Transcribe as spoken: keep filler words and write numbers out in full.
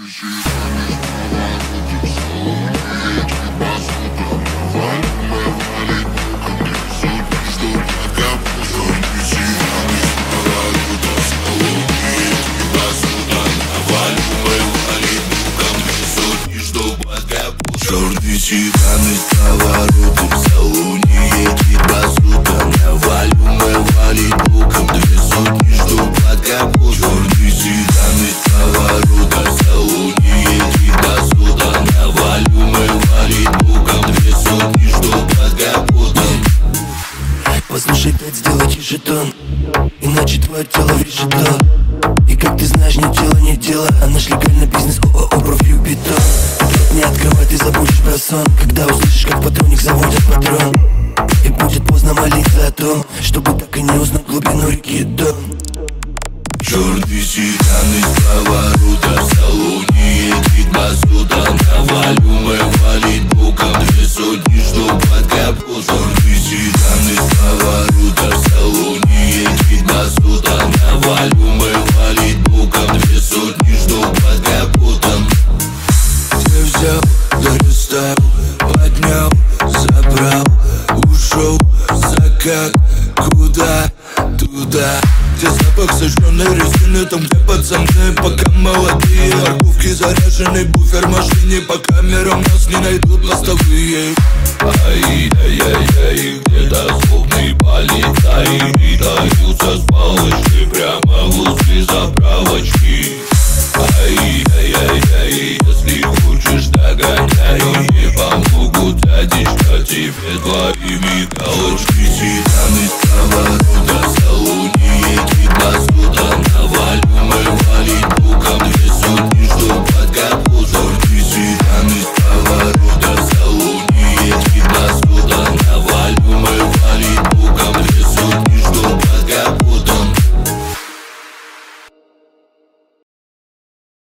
Черный седан из поворота, в салоне едет базука. Навалю мы валить боком, две сотни жду под капотом. Черный седан из поворота, в салоне едет базука. Навалю мы валить боком, две сотни жду под капотом. Послушай, Тед, сделай тише тон, иначе твое тело врежет тон. И как ты знаешь, ни тело, ни дело, а наш легальный бизнес ООО «Профью Бетон». Рот не открывай, ты забудешь про сон, когда услышишь, как патроник заводят патрон. И будет поздно молиться о том, чтобы так и не узнать глубину реки Дон. Черный седан из поворота, в салоне едет базука. Навалю мы валить боком, две сотни жду под капотом. Черный седан из поворота, в салоне едет базука. Навалю мы валить боком, две сотни жду под капотом. Ты взял, да расставил, поднял, забрал, ушел, закат, куда? Туда, где запах сожженной резины, там где пацаны пока молодые. Парковки заряженный буфер в машине, по камерам нас не найдут мостовые. Ай-яй-яй-яй, где-то злобный полицай притаился с палочкой прямо возле заправочки. Ай-яй-яй-яй, если хочешь, догоняй, не помогут дядечка тебе твоими галочками.